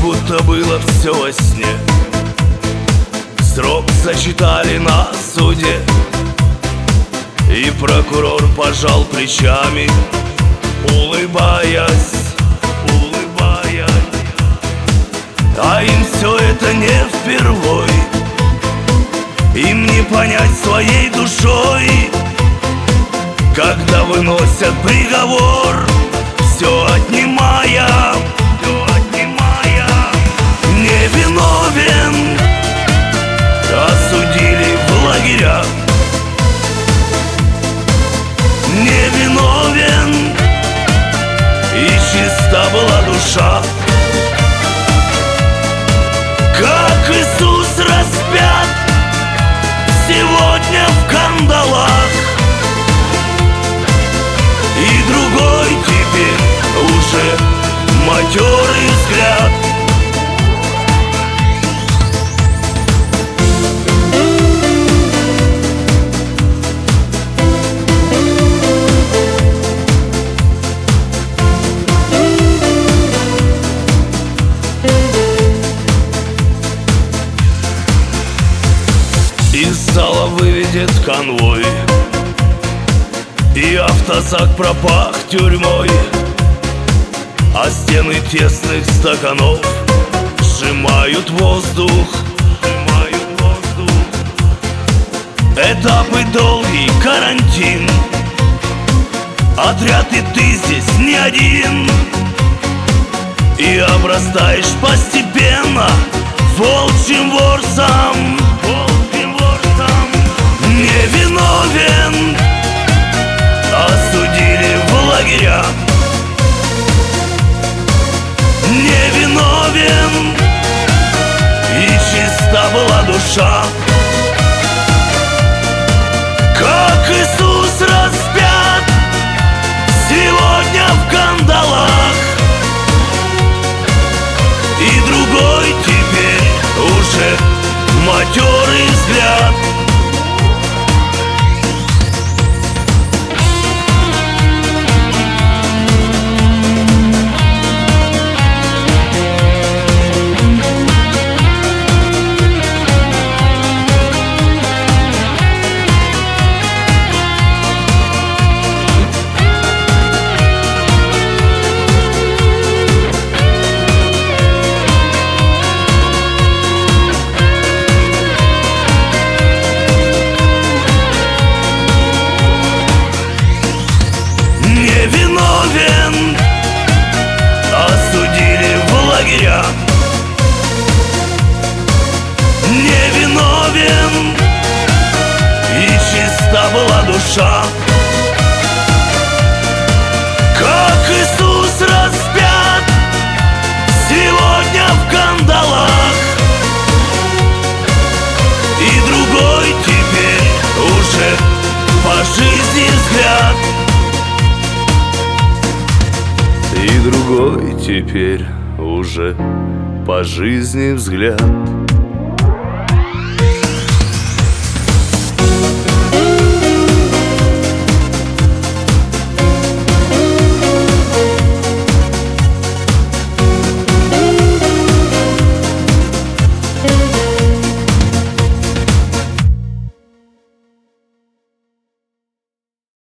будто было все во сне. Срок зачитали на суде, и прокурор пожал плечами, улыбаясь. А им все это не впервой, им не понять своей душой, когда выносят приговор, все отнимая. Невиновен, осудили в лагеря. Невиновен, и чиста была душа. Как Иисус распят сегодня в кандалах, и другой теперь уже матерый взгляд. Из зала выведет конвой, и автозак пропах тюрьмой, а стены тесных стаканов сжимают воздух. Этапы долгий, карантин, отряд и ты здесь не один, и обрастаешь постепенно волчьим ворсом. Невиновен, осудили в лагеря. Невиновен, и чиста была душа. Как Иисус распят сегодня в кандалах, и другой теперь уже матерый взгляд. Невиновен, осудили в лагеря. Невиновен, и чиста была душа. Как Иисус распят сегодня в кандалах, и другой теперь уже по жизни взгляд. И другой теперь уже по жизни взгляд.